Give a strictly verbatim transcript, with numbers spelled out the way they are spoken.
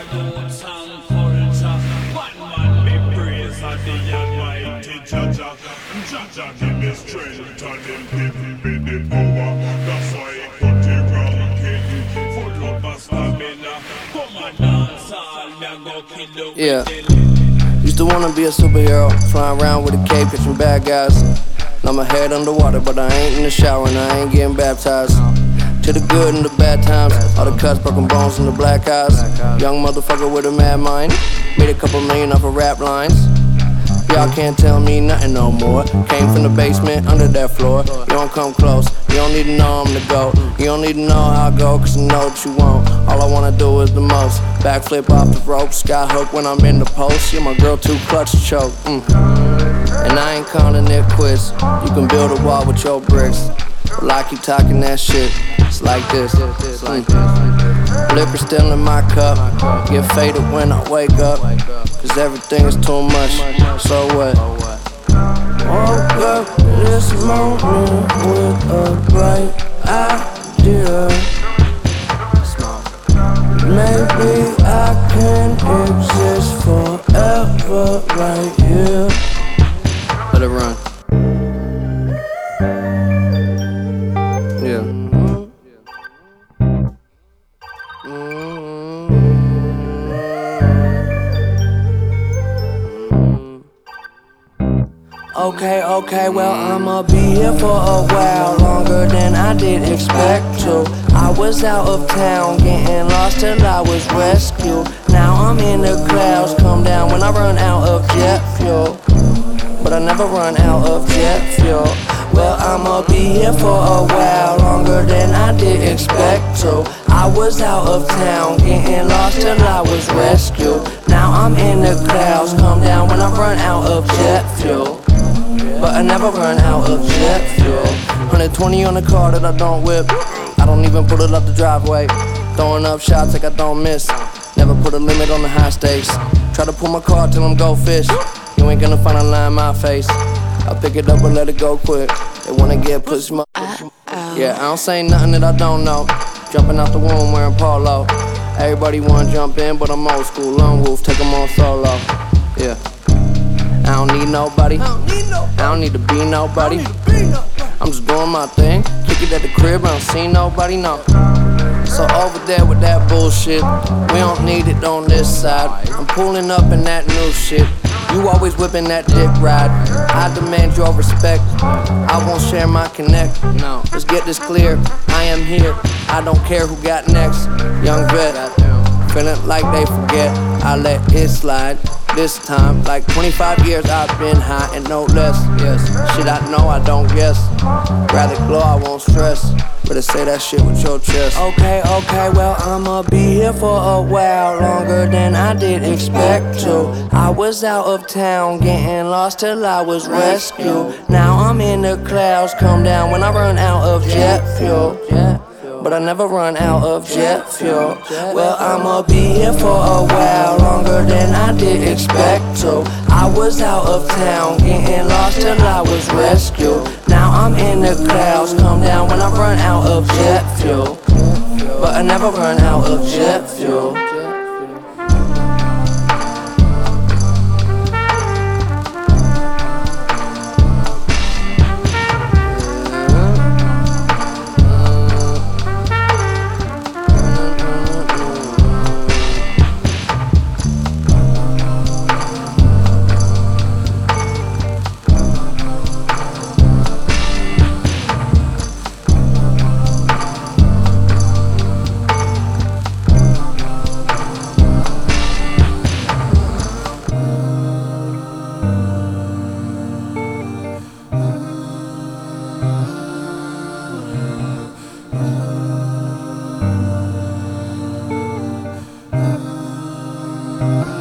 youths and culture. One man me praise and the Almighty Jaja. Jaja give me strength and him give me the power. That's why he cut it ranking. Full of a stamina. Come on dance all, me a go kill you. Yeah. Used to wanna be a superhero, flying around with a cape, catching bad guys. Now my head underwater, but I ain't in the shower and I ain't getting baptized. To the good and the bad times, all the cuts, broken bones, and the black eyes. Young motherfucker with a mad mind, made a couple million off of rap lines. Y'all can't tell me nothing no more. Came from the basement, under that floor. You don't come close, you don't need to know I'm the GOAT. You don't need to know how I go, cause I know what you want. All I wanna do is the most. Backflip off the rope, sky hook when I'm in the post. Yeah, my girl too clutch to choke. Mm. And I ain't calling it quits. You can build a wall with your bricks. Well, I keep talking that shit. It's like this. Mm. Liquor still in my cup. Get faded when I wake up. Cause everything is too much. So what? Woke up this morning with a bright idea. Maybe I can exist forever right here. Let it run. Yeah. Okay, okay, well I'ma be here for a while, longer than I did expect to. I was out of town, getting lost till I was rescued. Now I'm in the clouds, come down when I run out of jet fuel. But I never run out of jet fuel. Well, I'ma be here for a while, longer than I did expect to. I was out of town, getting lost till I was rescued. Now I'm in the clouds, come down when I run out of jet fuel. But I never run out of jet fuel. one hundred twenty on the car that I don't whip. I don't even put it up the driveway. Throwing up shots like I don't miss. Never put a limit on the high stakes. Try to pull my car till I'm go fish. You ain't gonna find a line in my face. I pick it up and let it go quick. They wanna get pussy, my yeah, I don't say nothing that I don't know. Jumping out the womb wearing polo. Everybody wanna jump in, but I'm old school. Lone wolf, take them on solo. Yeah. I don't need nobody. I don't need to be nobody. I'm just doing my thing. Kick it at the crib, I don't see nobody, no. So over there with that bullshit, we don't need it on this side. I'm pulling up in that new shit. You always whipping that dick ride. I demand your respect. I won't share my connect. No, let's get this clear. I am here. I don't care who got next. Young vet, feeling like they forget. I let it slide. This time, like twenty-five years I've been high and no less. Yes, shit I know I don't guess. Rather glow, I won't stress. Better say that shit with your chest. Okay, okay, well I'ma be here for a while, longer than I did expect to. I was out of town, getting lost till I was rescued. Now I'm in the clouds, come down when I run out of jet fuel. But I never run out of jet fuel. Well, I'ma be here for a while, longer than I did expect to. I was out of town, getting lost till I was rescued. Now I'm in the clouds, come down when I run out of jet fuel. But I never run out of jet fuel. Uh